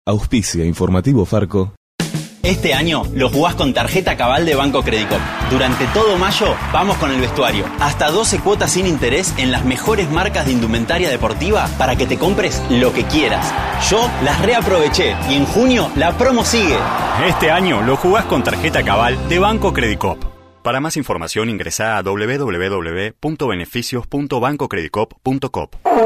Auspicia Informativo Farco. Este año lo jugás con tarjeta Cabal de Banco Credicop. Durante todo mayo vamos con el vestuario. Hasta 12 cuotas sin interés en las mejores marcas de indumentaria deportiva para que te compres lo que quieras. Yo las reaproveché y en junio la promo sigue. Este año lo jugás con tarjeta Cabal de Banco Credicop. Para más información ingresá a www.beneficios.bancocredicop.com.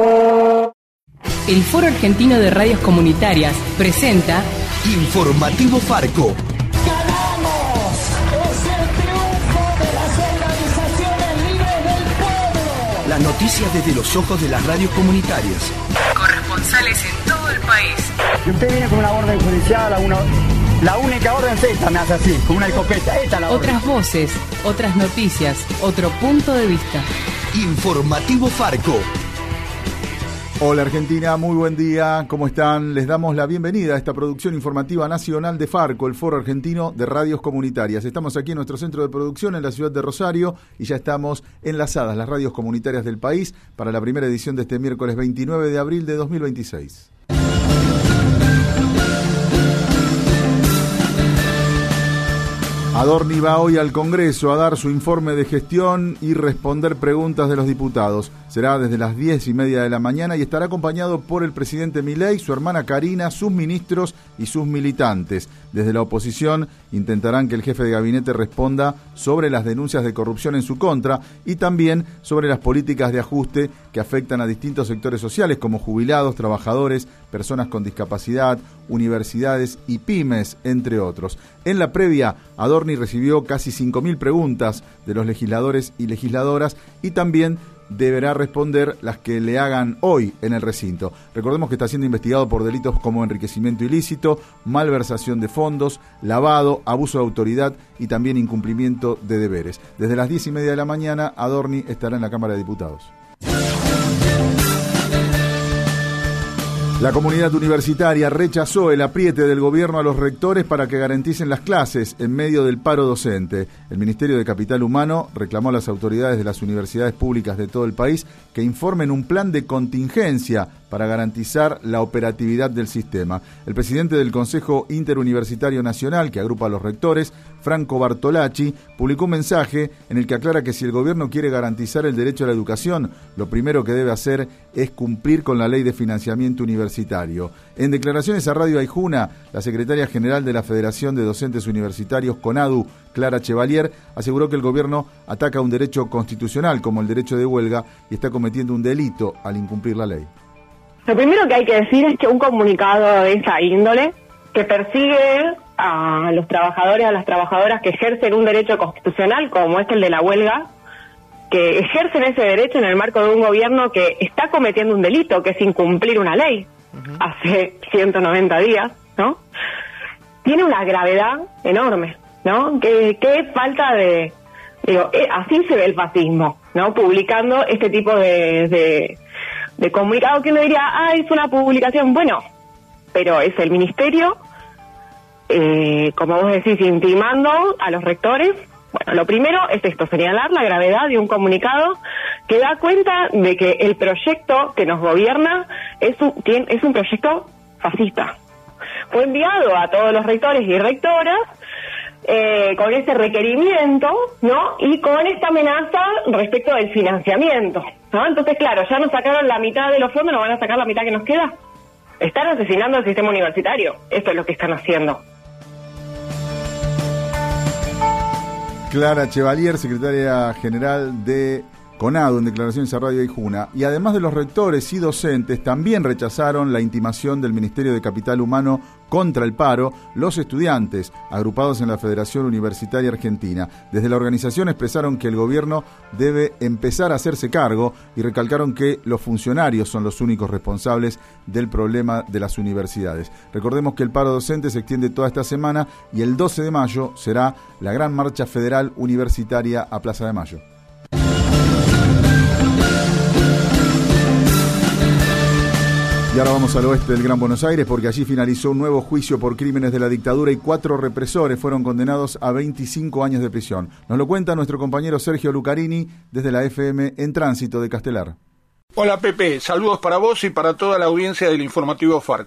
El Foro Argentino de Radios Comunitarias presenta Informativo Farco. ¡Ganamos! ¡Es el triunfo de las organizaciones libres del pueblo! Las noticias desde los ojos de las radios comunitarias. corresponsales en todo el país. Y usted viene con una orden judicial, la única orden es esta, me hace así, con una escopeta. Esta la Otras orden. Voces, otras noticias, otro punto de vista. Informativo Farco. Hola Argentina, muy buen día, ¿cómo están? Les damos la bienvenida a esta producción informativa nacional de Farco, el Foro Argentino de Radios Comunitarias. Estamos aquí en nuestro centro de producción en la ciudad de Rosario y ya estamos enlazadas las radios comunitarias del país para la primera edición de este miércoles 29 de abril de 2026. Adorni va hoy al Congreso a dar su informe de gestión y responder preguntas de los diputados. Será desde las 10:30 de la mañana y estará acompañado por el presidente Milei, su hermana Karina, sus ministros y sus militantes. Desde la oposición intentarán que el jefe de gabinete responda sobre las denuncias de corrupción en su contra y también sobre las políticas de ajuste que afectan a distintos sectores sociales como jubilados, trabajadores, personas con discapacidad, universidades y pymes, entre otros. En la previa, Adorni recibió casi 5.000 preguntas de los legisladores y legisladoras y también deberá responder las que le hagan hoy en el recinto. Recordemos que está siendo investigado por delitos como enriquecimiento ilícito, malversación de fondos, lavado, abuso de autoridad y también incumplimiento de deberes. Desde las 10:30 de la mañana, Adorni estará en la Cámara de Diputados. La comunidad universitaria rechazó el apriete del gobierno a los rectores para que garanticen las clases en medio del paro docente. El Ministerio de Capital Humano reclamó a las autoridades de las universidades públicas de todo el país que informen un plan de contingencia para garantizar la operatividad del sistema. El presidente del Consejo Interuniversitario Nacional, que agrupa a los rectores, Franco Bartolacci, publicó un mensaje en el que aclara que si el gobierno quiere garantizar el derecho a la educación, lo primero que debe hacer es cumplir con la ley de financiamiento universitario. En declaraciones a Radio Aijuna, la secretaria general de la Federación de Docentes Universitarios, CONADU, Clara Chevalier, aseguró que el gobierno ataca un derecho constitucional como el derecho de huelga y está cometiendo un delito al incumplir la ley. Lo primero que hay que decir es que un comunicado de esa índole, que persigue a los trabajadores, a las trabajadoras que ejercen un derecho constitucional, como es el de la huelga, que ejercen ese derecho en el marco de un gobierno que está cometiendo un delito, que es incumplir una ley, hace 190 días, ¿no? Tiene una gravedad enorme, ¿no? Qué falta de... así se ve el fascismo, ¿no? Publicando este tipo de comunicado que uno diría, es una publicación, bueno, pero es el ministerio, como vos decís, intimando a los rectores. Bueno, lo primero es esto, señalar la gravedad de un comunicado que da cuenta de que el proyecto que nos gobierna es un proyecto fascista. Fue enviado a todos los rectores y rectoras con ese requerimiento, ¿no? Y con esta amenaza respecto del financiamiento, ¿no? Entonces, claro, ya nos sacaron la mitad de los fondos, nos van a sacar la mitad que nos queda. Están asesinando el sistema universitario. Esto es lo que están haciendo. Clara Chevalier, secretaria general de CONADU, en declaraciones a Radio Aijuna. Y además de los rectores y docentes, también rechazaron la intimación del Ministerio de Capital Humano contra el paro los estudiantes, agrupados en la Federación Universitaria Argentina. Desde la organización expresaron que el gobierno debe empezar a hacerse cargo y recalcaron que los funcionarios son los únicos responsables del problema de las universidades. Recordemos que el paro docente se extiende toda esta semana y el 12 de mayo será la gran marcha federal universitaria a Plaza de Mayo. Y ahora vamos al oeste del Gran Buenos Aires porque allí finalizó un nuevo juicio por crímenes de la dictadura y 4 represores fueron condenados a 25 años de prisión. Nos lo cuenta nuestro compañero Sergio Lucarini desde la FM en Tránsito de Castelar. Hola Pepe, saludos para vos y para toda la audiencia del Informativo Farco.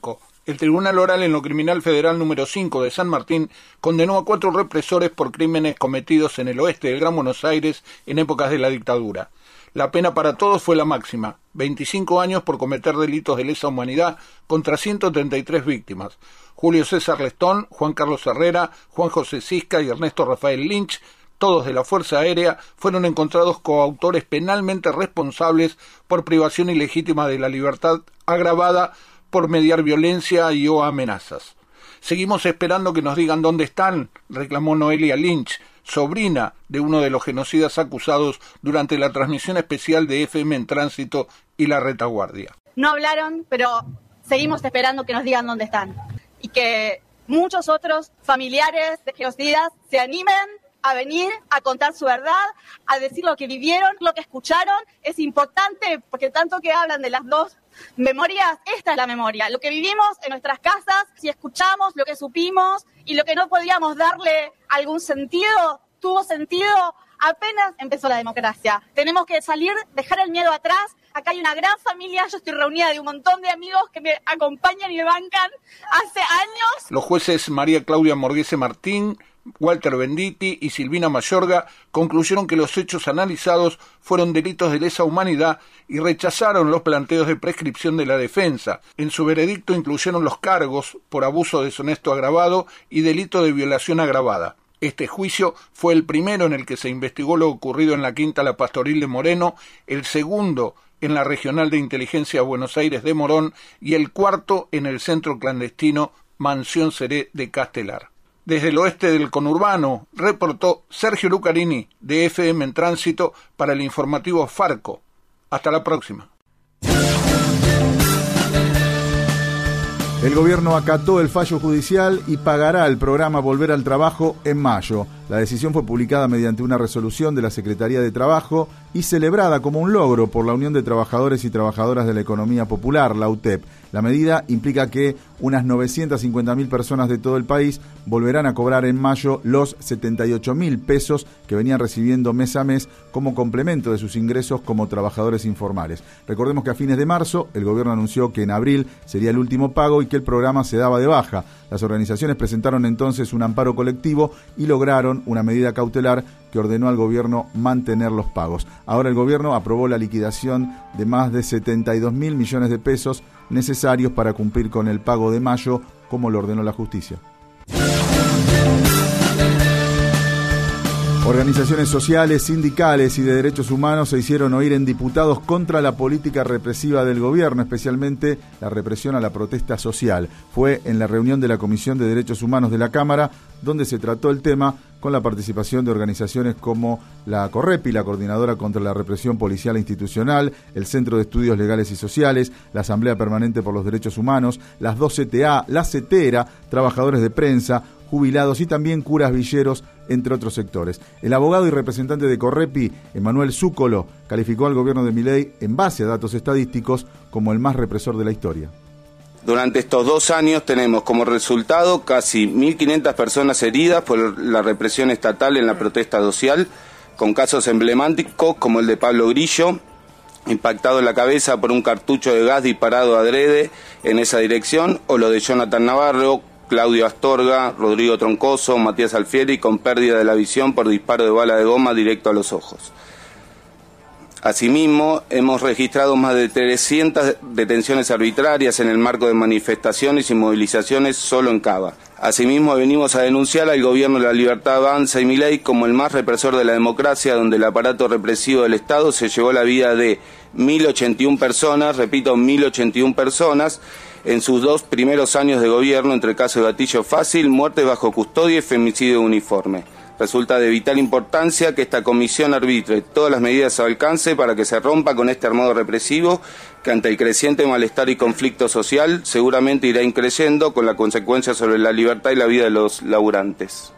El Tribunal Oral en lo Criminal Federal número 5 de San Martín condenó a 4 represores por crímenes cometidos en el oeste del Gran Buenos Aires en épocas de la dictadura. La pena para todos fue la máxima, 25 años por cometer delitos de lesa humanidad contra 133 víctimas. Julio César Lestón, Juan Carlos Herrera, Juan José Cisca y Ernesto Rafael Lynch, todos de la Fuerza Aérea, fueron encontrados coautores penalmente responsables por privación ilegítima de la libertad agravada por mediar violencia y o amenazas. Seguimos esperando que nos digan dónde están, reclamó Noelia Lynch, sobrina de uno de los genocidas acusados durante la transmisión especial de FM en Tránsito y La Retaguardia. No hablaron, pero seguimos esperando que nos digan dónde están. Y que muchos otros familiares de genocidas se animen a venir a contar su verdad, a decir lo que vivieron, lo que escucharon. Es importante porque tanto que hablan de las dos memorias, esta es la memoria, lo que vivimos en nuestras casas, si escuchamos lo que supimos y lo que no podíamos darle algún sentido, tuvo sentido apenas empezó la democracia. Tenemos que salir, dejar el miedo atrás. Acá hay una gran familia, yo estoy reunida de un montón de amigos que me acompañan y me bancan hace años. Los jueces María Claudia Morguese Martín, Walter Venditti y Silvina Mayorga concluyeron que los hechos analizados fueron delitos de lesa humanidad y rechazaron los planteos de prescripción de la defensa. En su veredicto incluyeron los cargos por abuso deshonesto agravado y delito de violación agravada. Este juicio fue el primero en el que se investigó lo ocurrido en la Quinta La Pastoril de Moreno, el segundo en la Regional de Inteligencia Buenos Aires de Morón y el cuarto en el centro clandestino Mansión Seré de Castelar. Desde el oeste del conurbano, reportó Sergio Lucarini, de FM en Tránsito, para el informativo Farco. Hasta la próxima. El gobierno acató el fallo judicial y pagará el programa Volver al Trabajo en mayo. La decisión fue publicada mediante una resolución de la Secretaría de Trabajo y celebrada como un logro por la Unión de Trabajadores y Trabajadoras de la Economía Popular, la UTEP. La medida implica que unas 950.000 personas de todo el país volverán a cobrar en mayo los 78.000 pesos que venían recibiendo mes a mes como complemento de sus ingresos como trabajadores informales. Recordemos que a fines de marzo el gobierno anunció que en abril sería el último pago y que el programa se daba de baja. Las organizaciones presentaron entonces un amparo colectivo y lograron una medida cautelar que ordenó al gobierno mantener los pagos. Ahora el gobierno aprobó la liquidación de más de 72.000 millones de pesos necesarios para cumplir con el pago de mayo, como lo ordenó la justicia. Organizaciones sociales, sindicales y de derechos humanos se hicieron oír en diputados contra la política represiva del gobierno, especialmente la represión a la protesta social. Fue en la reunión de la Comisión de Derechos Humanos de la Cámara donde se trató el tema con la participación de organizaciones como la CORREPI, la Coordinadora contra la Represión Policial e Institucional, el Centro de Estudios Legales y Sociales, la Asamblea Permanente por los Derechos Humanos, las 2 CTA, la CETERA, trabajadores de prensa, jubilados y también curas villeros, entre otros sectores. El abogado y representante de CORREPI, Emanuel Zúcolo, calificó al gobierno de Milei, en base a datos estadísticos, como el más represor de la historia. Durante estos 2 años tenemos como resultado casi 1.500 personas heridas por la represión estatal en la protesta social, con casos emblemáticos como el de Pablo Grillo, impactado en la cabeza por un cartucho de gas disparado adrede en esa dirección, o lo de Jonathan Navarro, Claudio Astorga, Rodrigo Troncoso, Matías Alfieri, con pérdida de la visión por disparo de bala de goma directo a los ojos. Asimismo, hemos registrado más de 300 detenciones arbitrarias en el marco de manifestaciones y movilizaciones solo en Cava. Asimismo, venimos a denunciar al gobierno de la Libertad Avanza y Milei como el más represor de la democracia, donde el aparato represivo del Estado se llevó la vida de 1.081 personas, repito, 1.081 personas, en sus 2 primeros años de gobierno, entre casos de gatillo fácil, muerte bajo custodia y femicidio uniforme. Resulta de vital importancia que esta comisión arbitre todas las medidas a su alcance para que se rompa con este armado represivo que, ante el creciente malestar y conflicto social, seguramente irá increciendo con la consecuencia sobre la libertad y la vida de los laburantes.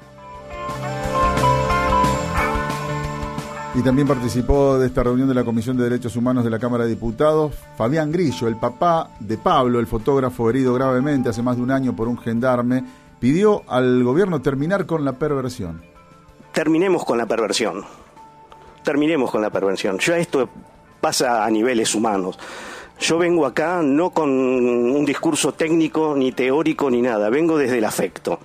Y también participó de esta reunión de la Comisión de Derechos Humanos de la Cámara de Diputados Fabián Grillo, el papá de Pablo, el fotógrafo herido gravemente hace más de un año por un gendarme. Pidió al gobierno terminar con la perversión. Terminemos con la perversión. Ya esto pasa a niveles humanos. Yo vengo acá no con un discurso técnico, ni teórico, ni nada. Vengo desde el afecto.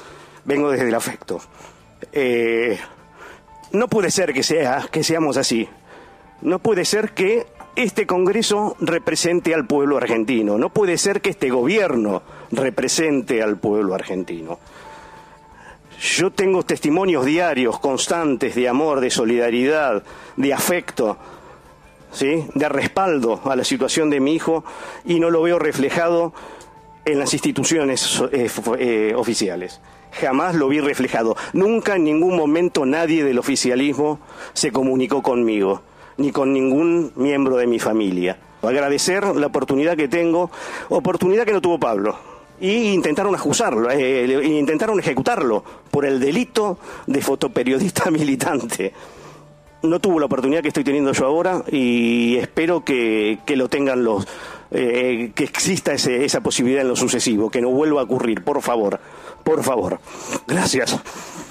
No puede ser que seamos así. No puede ser que este Congreso represente al pueblo argentino. No puede ser que este gobierno represente al pueblo argentino. Yo tengo testimonios diarios, constantes, de amor, de solidaridad, de afecto, ¿sí?, de respaldo a la situación de mi hijo, y no lo veo reflejado en las instituciones oficiales. Jamás lo vi reflejado. Nunca, en ningún momento, nadie del oficialismo se comunicó conmigo, ni con ningún miembro de mi familia. Agradecer la oportunidad que tengo, oportunidad que no tuvo Pablo, y intentaron acusarlo, intentaron ejecutarlo por el delito de fotoperiodista militante. No tuvo la oportunidad que estoy teniendo yo ahora, y espero que lo tengan que exista esa posibilidad en lo sucesivo, que no vuelva a ocurrir, por favor. Gracias.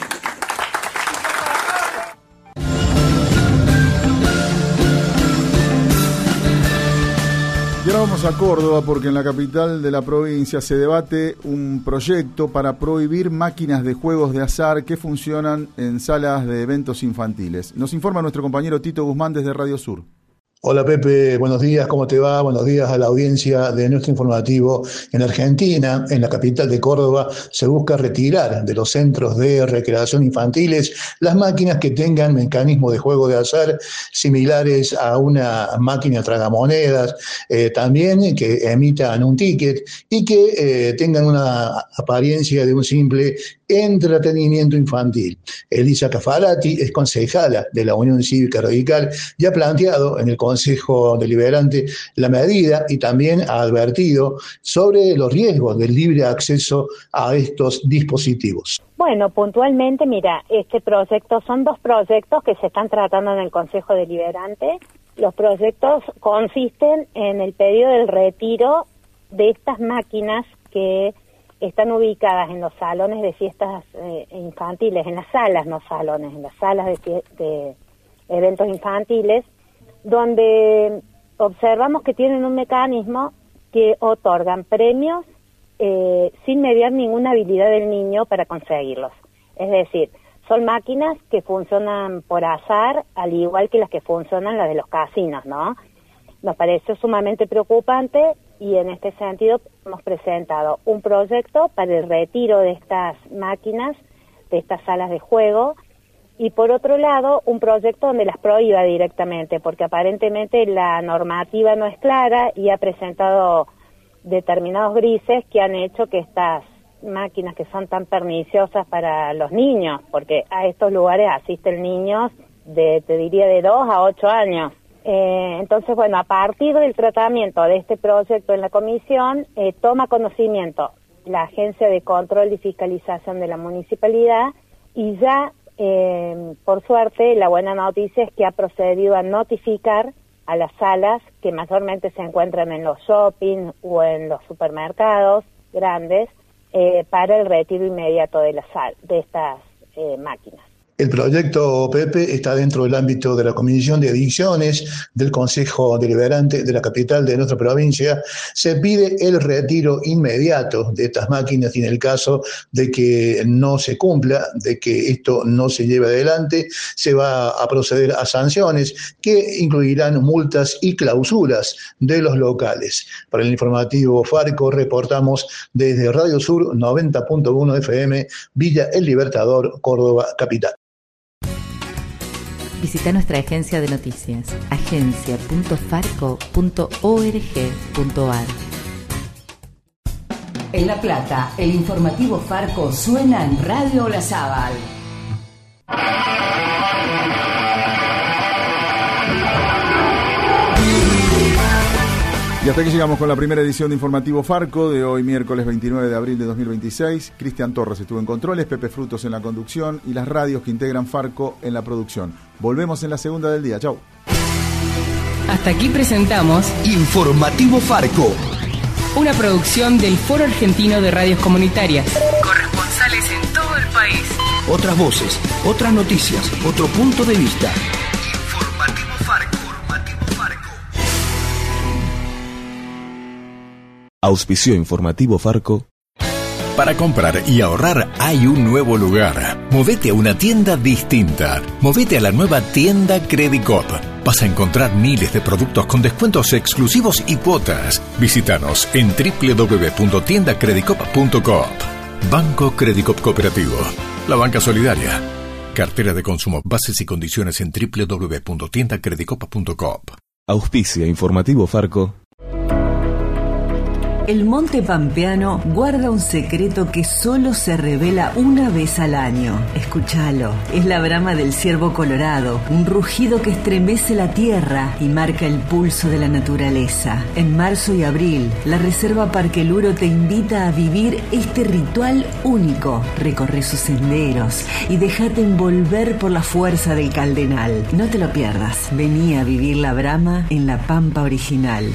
Y ahora vamos a Córdoba, porque en la capital de la provincia se debate un proyecto para prohibir máquinas de juegos de azar que funcionan en salas de eventos infantiles. Nos informa nuestro compañero Tito Guzmán desde Radio Sur. Hola Pepe, buenos días, ¿cómo te va? Buenos días a la audiencia de nuestro informativo. En Argentina, en la capital de Córdoba, se busca retirar de los centros de recreación infantiles las máquinas que tengan mecanismos de juego de azar similares a una máquina tragamonedas, también que emitan un ticket y que tengan una apariencia de un simple entretenimiento infantil. Elisa Caffarati es concejala de la Unión Cívica Radical y ha planteado en el Consejo Deliberante la medida, y también ha advertido sobre los riesgos del libre acceso a estos dispositivos. Bueno, puntualmente, mira, son 2 proyectos que se están tratando en el Consejo Deliberante. Los proyectos consisten en el pedido del retiro de estas máquinas que están ubicadas en los salones de fiestas infantiles, en las salas, no salones, en las salas de eventos infantiles, donde observamos que tienen un mecanismo que otorgan premios sin mediar ninguna habilidad del niño para conseguirlos. Es decir, son máquinas que funcionan por azar, al igual que las que funcionan las de los casinos, ¿no? Nos pareció sumamente preocupante, y en este sentido hemos presentado un proyecto para el retiro de estas máquinas, de estas salas de juego, y por otro lado un proyecto donde las prohíba directamente, porque aparentemente la normativa no es clara y ha presentado determinados grises que han hecho que estas máquinas, que son tan perniciosas para los niños, porque a estos lugares asisten niños de 2 a 8 años. Entonces, bueno, a partir del tratamiento de este proyecto en la comisión, toma conocimiento la Agencia de Control y Fiscalización de la Municipalidad, y ya, por suerte, la buena noticia es que ha procedido a notificar a las salas que mayormente se encuentran en los shopping o en los supermercados grandes, para el retiro inmediato de estas máquinas. El proyecto, Pepe, está dentro del ámbito de la Comisión de Adicciones del Consejo Deliberante de la capital de nuestra provincia. Se pide el retiro inmediato de estas máquinas, y en el caso de que no se cumpla, de que esto no se lleve adelante, se va a proceder a sanciones que incluirán multas y clausuras de los locales. Para el informativo Farco reportamos desde Radio Sur 90.1 FM, Villa El Libertador, Córdoba, capital. Visita nuestra agencia de noticias, agencia.farco.org.ar. En La Plata, el informativo Farco suena en Radio Olazábal. Y hasta aquí llegamos con la primera edición de Informativo Farco de hoy, miércoles 29 de abril de 2026. Cristian Torres estuvo en controles, Pepe Frutos en la conducción y las radios que integran Farco en la producción. Volvemos en la segunda del día. Chau. Hasta aquí presentamos Informativo Farco, una producción del Foro Argentino de Radios Comunitarias. Corresponsales en todo el país. Otras voces, otras noticias, otro punto de vista. Informativo Farco. Informativo Farco. 90.1 FM, Villa El Libertador, Córdoba, capital. 10 Auspició informativo Farco. Para comprar y ahorrar hay un nuevo lugar. Movete a una tienda distinta. Movete a la nueva tienda Credicop. Vas a encontrar miles de productos con descuentos exclusivos y cuotas. Visítanos en www.tiendacredicop.coop. Banco Credicop Cooperativo. La banca solidaria. Cartera de consumo. Bases y condiciones en www.tiendacredicop.coop. Auspicia informativo Farco. El Monte Pampeano guarda un secreto que solo se revela una vez al año. Escúchalo. Es la brama del ciervo colorado, un rugido que estremece la tierra y marca el pulso de la naturaleza. En marzo y abril, la Reserva Parque Luro te invita a vivir este ritual único. Recorre sus senderos y déjate envolver por la fuerza del Caldenal. No te lo pierdas. Vení a vivir la brama en la Pampa original.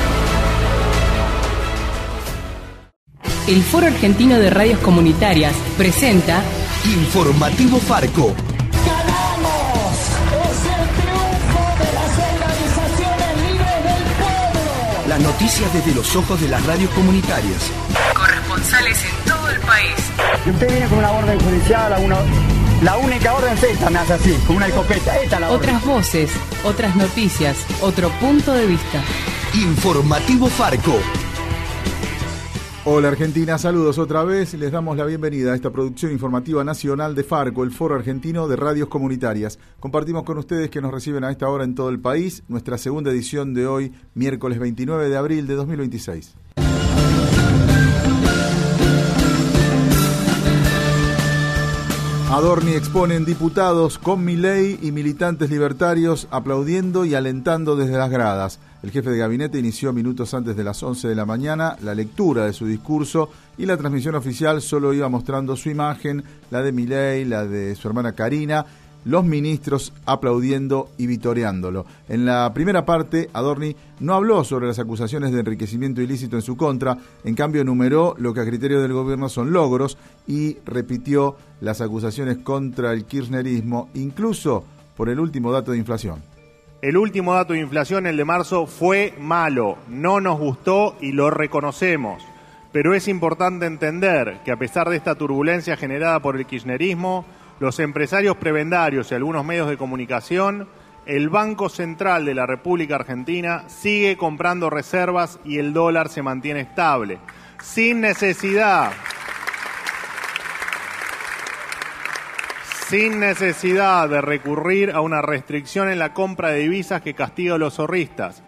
El Foro Argentino de Radios Comunitarias presenta Informativo Farco. ¡Ganamos! ¡Es el triunfo de las organizaciones libres del pueblo! Las noticias desde los ojos de las radios comunitarias. Corresponsales en todo el país. Y usted viene con una orden judicial, la única orden es esta, me hace así, con una escopeta. Esta es la orden. Otras voces, otras noticias, otro punto de vista. Informativo Farco. Hola Argentina, saludos otra vez. Les damos la bienvenida a esta producción informativa nacional de Farco, el Foro Argentino de Radios Comunitarias. Compartimos con ustedes que nos reciben a esta hora en todo el país nuestra segunda edición de hoy, miércoles 29 de abril de 2026. Adorni exponen diputados con Milei y militantes libertarios aplaudiendo y alentando desde las gradas. El jefe de gabinete inició minutos antes de las 11 de la mañana la lectura de su discurso y la transmisión oficial solo iba mostrando su imagen, la de Milei, la de su hermana Karina, los ministros aplaudiendo y vitoreándolo. En la primera parte, Adorni no habló sobre las acusaciones de enriquecimiento ilícito en su contra, en cambio enumeró lo que a criterio del gobierno son logros y repitió las acusaciones contra el kirchnerismo, incluso por el último dato de inflación. El último dato de inflación, el de marzo, fue malo, no nos gustó y lo reconocemos. Pero es importante entender que a pesar de esta turbulencia generada por el kirchnerismo, los empresarios prebendarios y algunos medios de comunicación, el Banco Central de la República Argentina sigue comprando reservas y el dólar se mantiene estable, sin necesidad de recurrir a una restricción en la compra de divisas que castiga a los zorristas.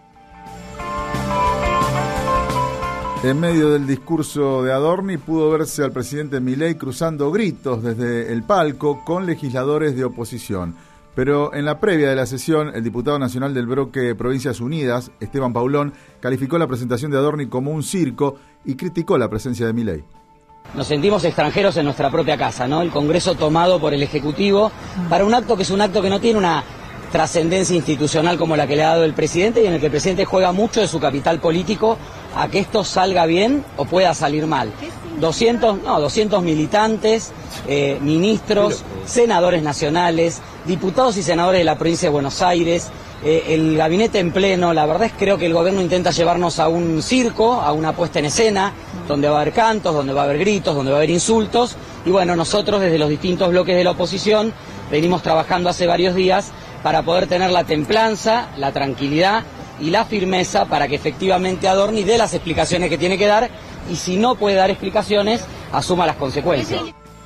En medio del discurso de Adorni pudo verse al presidente Milei cruzando gritos desde el palco con legisladores de oposición. Pero en la previa de la sesión, el diputado nacional del bloque Provincias Unidas, Esteban Paulón, calificó la presentación de Adorni como un circo y criticó la presencia de Milei. Nos sentimos extranjeros en nuestra propia casa, ¿no? El Congreso tomado por el Ejecutivo para un acto que es un acto que no tiene una trascendencia institucional como la que le ha dado el presidente y en el que el presidente juega mucho de su capital político a que esto salga bien o pueda salir mal. 200 militantes, ministros, senadores nacionales, diputados y senadores de la provincia de Buenos Aires, el gabinete en pleno. La verdad es que creo que el gobierno intenta llevarnos a un circo, a una puesta en escena, donde va a haber cantos, donde va a haber gritos, donde va a haber insultos. Y bueno, nosotros desde los distintos bloques de la oposición venimos trabajando hace varios días para poder tener la templanza, la tranquilidad y la firmeza para que efectivamente Adorni dé las explicaciones que tiene que dar y si no puede dar explicaciones, asuma las consecuencias.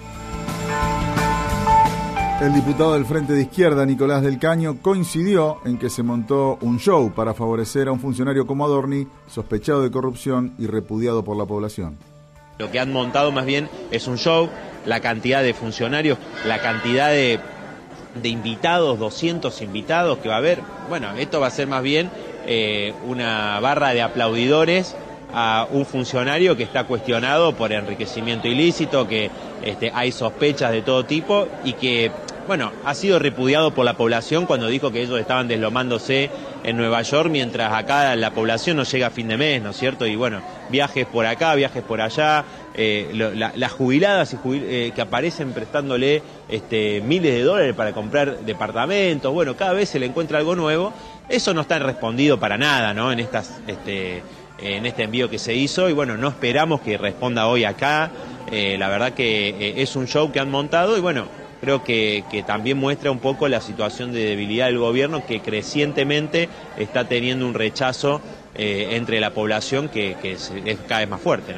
El diputado del Frente de Izquierda, Nicolás del Caño, coincidió en que se montó un show para favorecer a un funcionario como Adorni, sospechado de corrupción y repudiado por la población. Lo que han montado más bien es un show, la cantidad de funcionarios, la cantidad de invitados, 200 invitados que va a haber. Bueno, esto va a ser más bien una barra de aplaudidores a un funcionario que está cuestionado por enriquecimiento ilícito, que hay sospechas de todo tipo y que, bueno, ha sido repudiado por la población cuando dijo que ellos estaban deslomándose en Nueva York, mientras acá la población no llega a fin de mes, ¿no es cierto? Y bueno, viajes por acá, viajes por allá, las jubiladas que aparecen prestándole miles de dólares para comprar departamentos, bueno, cada vez se le encuentra algo nuevo. Eso no está respondido para nada, ¿no? En estas en este envío que se hizo, y bueno, no esperamos que responda hoy acá. La verdad que es un show que han montado, y bueno, creo que también muestra un poco la situación de debilidad del gobierno, que crecientemente está teniendo un rechazo entre la población que es cada vez más fuerte, ¿no?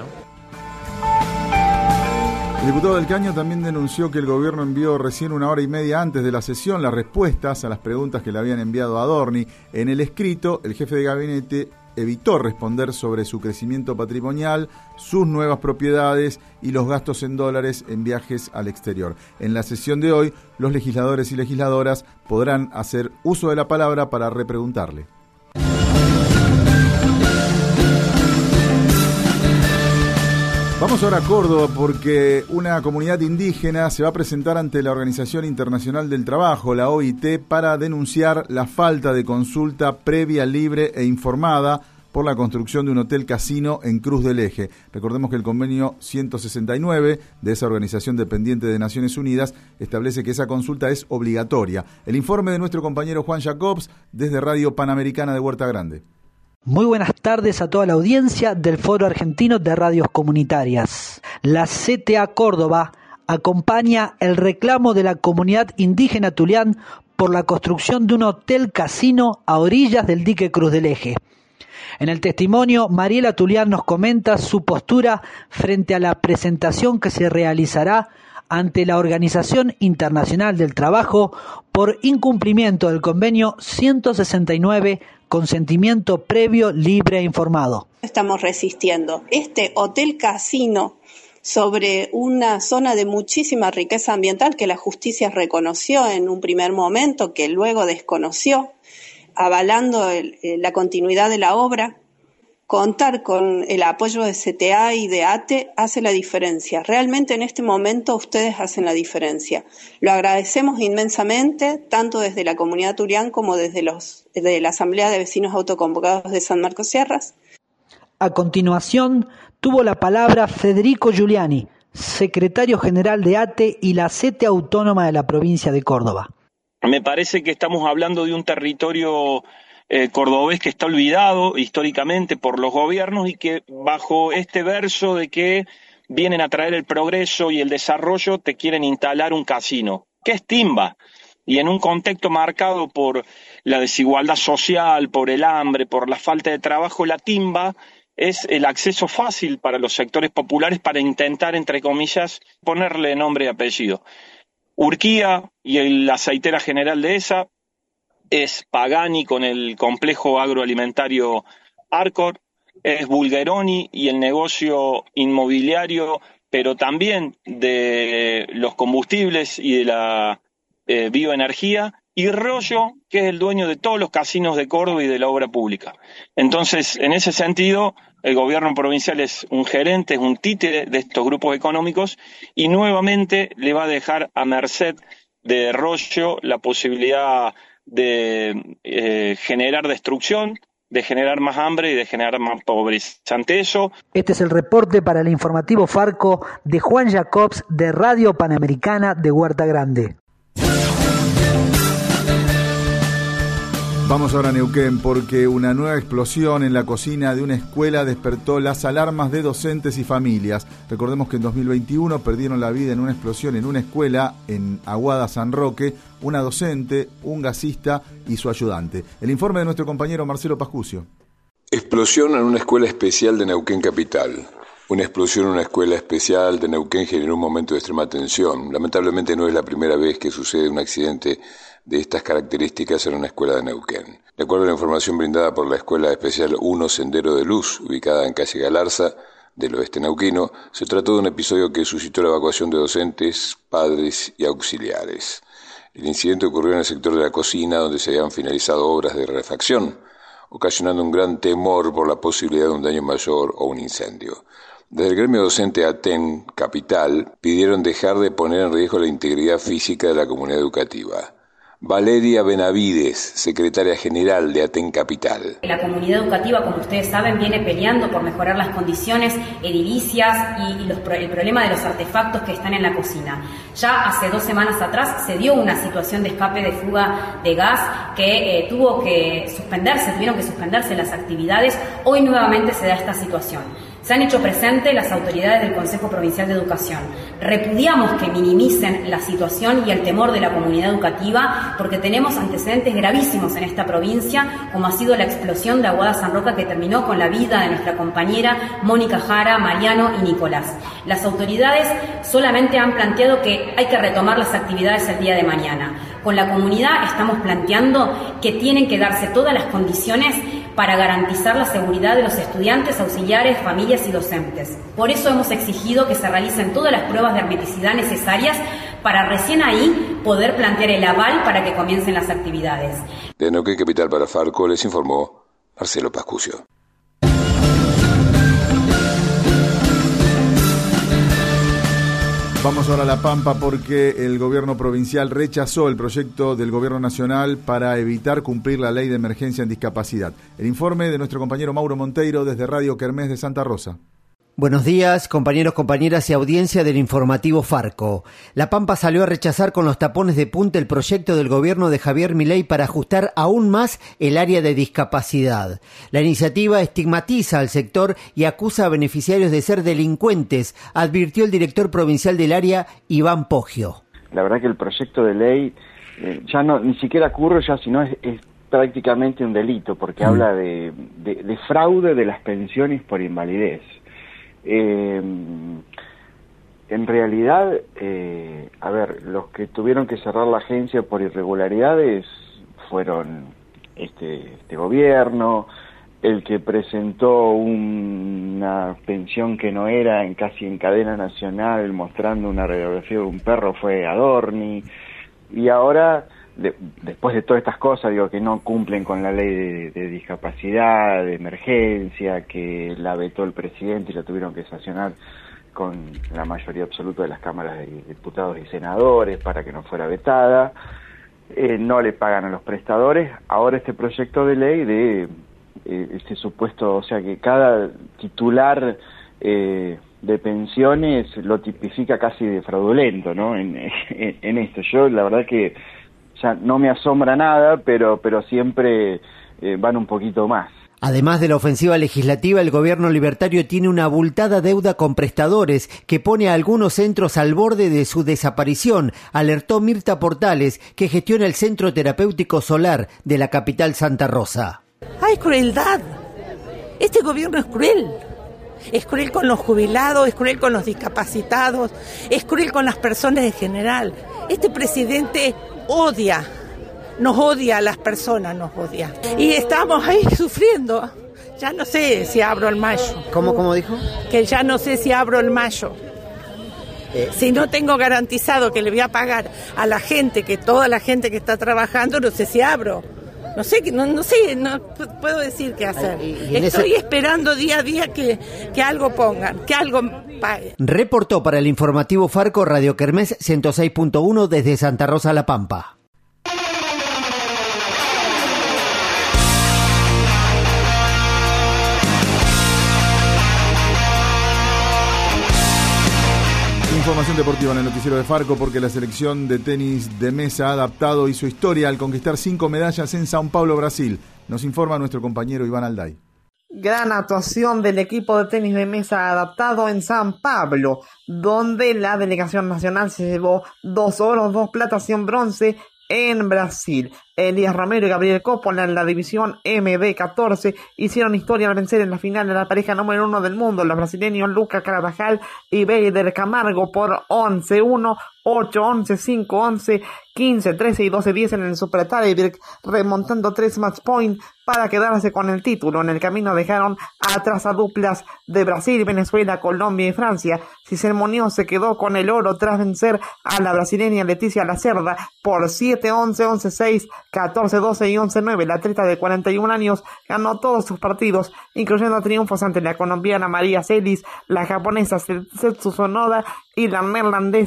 El diputado del Caño también denunció que el gobierno envió recién 1 hora y media antes de la sesión las respuestas a las preguntas que le habían enviado a Adorni. En el escrito, el jefe de gabinete evitó responder sobre su crecimiento patrimonial, sus nuevas propiedades y los gastos en dólares en viajes al exterior. En la sesión de hoy, los legisladores y legisladoras podrán hacer uso de la palabra para repreguntarle. Vamos ahora a Córdoba porque una comunidad indígena se va a presentar ante la Organización Internacional del Trabajo, la OIT, para denunciar la falta de consulta previa, libre e informada por la construcción de un hotel casino en Cruz del Eje. Recordemos que el convenio 169 de esa organización dependiente de Naciones Unidas establece que esa consulta es obligatoria. El informe de nuestro compañero Juan Jacobs desde Radio Panamericana de Huerta Grande. Muy buenas tardes a toda la audiencia del Foro Argentino de Radios Comunitarias. La CTA Córdoba acompaña el reclamo de la comunidad indígena Tulián por la construcción de un hotel casino a orillas del dique Cruz del Eje. En el testimonio, Mariela Tulián nos comenta su postura frente a la presentación que se realizará ante la Organización Internacional del Trabajo por incumplimiento del convenio 169, consentimiento previo, libre e informado. Estamos resistiendo. Este hotel casino sobre una zona de muchísima riqueza ambiental que la justicia reconoció en un primer momento, que luego desconoció, avalando la continuidad de la obra. Contar con el apoyo de CTA y de ATE hace la diferencia. Realmente en este momento ustedes hacen la diferencia. Lo agradecemos inmensamente, tanto desde la comunidad Tulián como desde la Asamblea de Vecinos Autoconvocados de San Marcos Sierras. A continuación, tuvo la palabra Federico Giuliani, secretario general de ATE y la CTA Autónoma de la provincia de Córdoba. Me parece que estamos hablando de un territorio cordobés que está olvidado históricamente por los gobiernos y que bajo este verso de que vienen a traer el progreso y el desarrollo te quieren instalar un casino, que es timba, y en un contexto marcado por la desigualdad social, por el hambre, por la falta de trabajo, la timba es el acceso fácil para los sectores populares para intentar, entre comillas, ponerle nombre y apellido. Urquía y la aceitera general de esa, es Pagani con el complejo agroalimentario Arcor, es Bulgeroni y el negocio inmobiliario, pero también de los combustibles y de la bioenergía, y Rollo, que es el dueño de todos los casinos de Córdoba y de la obra pública. Entonces, en ese sentido, el gobierno provincial es un gerente, es un títere de estos grupos económicos, y nuevamente le va a dejar a merced de Rollo la posibilidad de generar destrucción, de generar más hambre y de generar más pobreza. Ante eso... Este es el reporte para el informativo Farco de Juan Jacobs de Radio Panamericana de Huerta Grande. Vamos ahora a Neuquén porque una nueva explosión en la cocina de una escuela despertó las alarmas de docentes y familias. Recordemos que en 2021 perdieron la vida en una explosión en una escuela en Aguada San Roque, una docente, un gasista y su ayudante. El informe de nuestro compañero Marcelo Pascucio. Explosión en una escuela especial de Neuquén capital. Una explosión en una escuela especial de Neuquén generó un momento de extrema tensión. Lamentablemente no es la primera vez que sucede un accidente de estas características en una escuela de Neuquén. De acuerdo a la información brindada por la Escuela Especial 1 Sendero de Luz, ubicada en calle Galarza, del oeste neuquino, se trató de un episodio que suscitó la evacuación de docentes, padres y auxiliares. El incidente ocurrió en el sector de la cocina, donde se habían finalizado obras de refacción, ocasionando un gran temor por la posibilidad de un daño mayor o un incendio. Desde el gremio docente ATEN Capital pidieron dejar de poner en riesgo la integridad física de la comunidad educativa. Valeria Benavides, secretaria general de Aten Capital. La comunidad educativa, como ustedes saben, viene peleando por mejorar las condiciones edilicias y el problema de los artefactos que están en la cocina. Ya hace 2 semanas atrás se dio una situación de escape de fuga de gas que tuvieron que suspenderse las actividades. Hoy nuevamente se da esta situación. Se han hecho presentes las autoridades del Consejo Provincial de Educación. Repudiamos que minimicen la situación y el temor de la comunidad educativa porque tenemos antecedentes gravísimos en esta provincia, como ha sido la explosión de Aguada San Roca que terminó con la vida de nuestra compañera Mónica Jara, Mariano y Nicolás. Las autoridades solamente han planteado que hay que retomar las actividades el día de mañana. Con la comunidad estamos planteando que tienen que darse todas las condiciones para garantizar la seguridad de los estudiantes, auxiliares, familias y docentes. Por eso hemos exigido que se realicen todas las pruebas de hermeticidad necesarias para recién ahí poder plantear el aval para que comiencen las actividades. De Neuquén Capital para Farco les informó Marcelo Pascucio. Vamos ahora a La Pampa porque el gobierno provincial rechazó el proyecto del gobierno nacional para evitar cumplir la ley de emergencia en discapacidad. El informe de nuestro compañero Mauro Monteiro desde Radio Kermés de Santa Rosa. Buenos días, compañeros, compañeras y audiencia del informativo Farco. La Pampa salió a rechazar con los tapones de punta el proyecto del gobierno de Javier Milei para ajustar aún más el área de discapacidad. La iniciativa estigmatiza al sector y acusa a beneficiarios de ser delincuentes, advirtió el director provincial del área, Iván Poggio. La verdad que el proyecto de ley ya no ni siquiera ocurre, ya sino es prácticamente un delito, porque habla de fraude de las pensiones por invalidez. En realidad, los que tuvieron que cerrar la agencia por irregularidades fueron este gobierno, el que presentó una pensión que no era casi en cadena nacional mostrando una radiografía de un perro fue Adorni, y ahora después de todas estas cosas, que no cumplen con la ley de discapacidad, de emergencia, que la vetó el presidente y la tuvieron que sancionar con la mayoría absoluta de las cámaras de diputados y senadores para que no fuera vetada, no le pagan a los prestadores. Ahora este proyecto de ley de este supuesto, o sea que cada titular de pensiones lo tipifica casi de fraudulento, ¿no? En esto, yo la verdad que ya no me asombra nada, pero siempre van un poquito más. Además de la ofensiva legislativa, el gobierno libertario tiene una abultada deuda con prestadores que pone a algunos centros al borde de su desaparición, alertó Mirta Portales, que gestiona el Centro Terapéutico Solar de la capital Santa Rosa. ¡Hay crueldad! Este gobierno es cruel. Es cruel con los jubilados, es cruel con los discapacitados, es cruel con las personas en general. Este presidente nos odia a las personas, nos odia. Y estamos ahí sufriendo. Ya no sé si abro el mayo. ¿Cómo dijo? Que ya no sé si abro el mayo. Si no tengo garantizado que le voy a pagar a la gente, que toda la gente que está trabajando, no sé si abro. No sé, no puedo decir qué hacer. Estoy esperando día a día que algo pongan, que algo paguen. Reportó para el informativo Farco Radio Kermés 106.1 desde Santa Rosa, La Pampa. Información deportiva en el noticiero de Farco porque la selección de tenis de mesa adaptado hizo historia al conquistar 5 medallas en São Paulo, Brasil. Nos informa nuestro compañero Iván Alday. Gran actuación del equipo de tenis de mesa adaptado en San Pablo, donde la delegación nacional se llevó 2 oros, 2 platas y un bronce en Brasil. Elías Romero y Gabriel Coppola en la división MB14 hicieron historia al vencer en la final de la pareja número 1 del mundo, los brasileños Lucas Carvajal y Beider Camargo por 11-1, 8-11, 5-11, 15-13 y 12-10 en el Super Tiebreak, remontando 3 match point para quedarse con el título. En el camino dejaron atrás a duplas de Brasil, Venezuela, Colombia y Francia. Cisel Muñoz se quedó con el oro tras vencer a la brasileña Leticia Lacerda por 7-11, 11-6, 14-12 y 11-9. La atleta de 41 años ganó todos sus partidos, incluyendo triunfos ante la colombiana María Celis, la japonesa Setsu Sonoda y la neerlandesa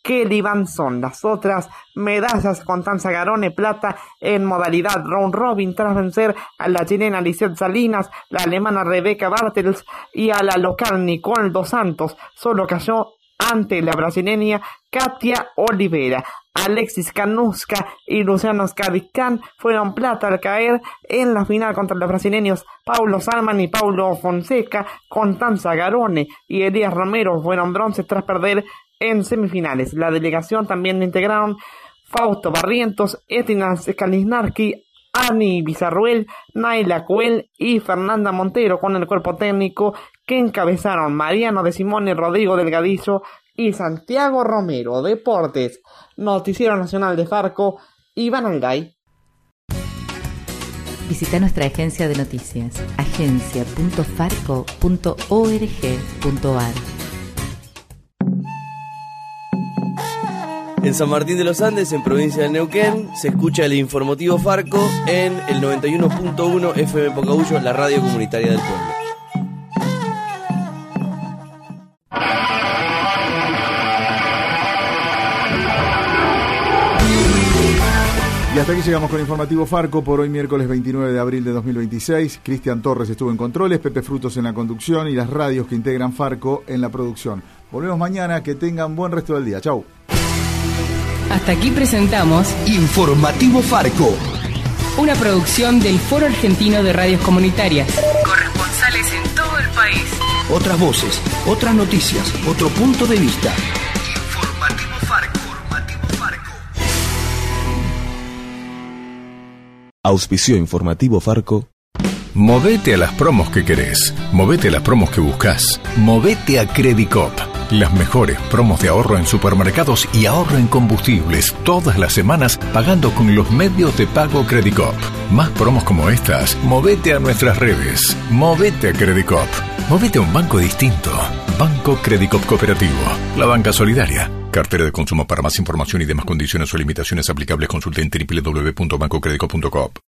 Kelly Banzón. Las otras medallas: Constanza Garone, plata en modalidad round robin tras vencer a la chilena Lisette Salinas, la alemana Rebecca Bartels y a la local Nicole Dos Santos. Solo cayó ante la brasileña Katia Oliveira. Alexis Kanuska y Luciano Scadicán fueron plata al caer en la final contra los brasileños Paulo Salman y Paulo Fonseca. Constanza Garone y Elías Romero fueron bronce tras perder en semifinales. La delegación también integraron Fausto Barrientos, Etina Skalisnarski, Ani Bizarruel, Naila Cuel y Fernanda Montero, con el cuerpo técnico que encabezaron Mariano de Simone, Rodrigo Delgadillo y Santiago Romero. Deportes, Noticiero Nacional de Farco, Iván Alday. Visita nuestra agencia de noticias, agencia.farco.org.ar. En San Martín de los Andes, en provincia de Neuquén, se escucha el informativo Farco en el 91.1 FM Pocahuyo, la radio comunitaria del pueblo. Y hasta aquí llegamos con el informativo Farco por hoy, miércoles 29 de abril de 2026. Cristian Torres estuvo en controles, Pepe Frutos en la conducción y las radios que integran Farco en la producción. Volvemos mañana, que tengan buen resto del día. Chau. Hasta aquí presentamos Informativo Farco, una producción del Foro Argentino de Radios Comunitarias. Corresponsales en todo el país. Otras voces, otras noticias, otro punto de vista. Informativo Farco. Auspició Informativo Farco. Movete a las promos que querés. Movete a las promos que buscas. Movete a Credicop. Las mejores promos de ahorro en supermercados y ahorro en combustibles todas las semanas pagando con los medios de pago Credicop. Más promos como estas, movete a nuestras redes. Movete a Credicop. Movete a un banco distinto. Banco Credicop Cooperativo. La banca solidaria. Cartera de consumo. Para más información y demás condiciones o limitaciones aplicables, consulte en www.bancocredicop.coop.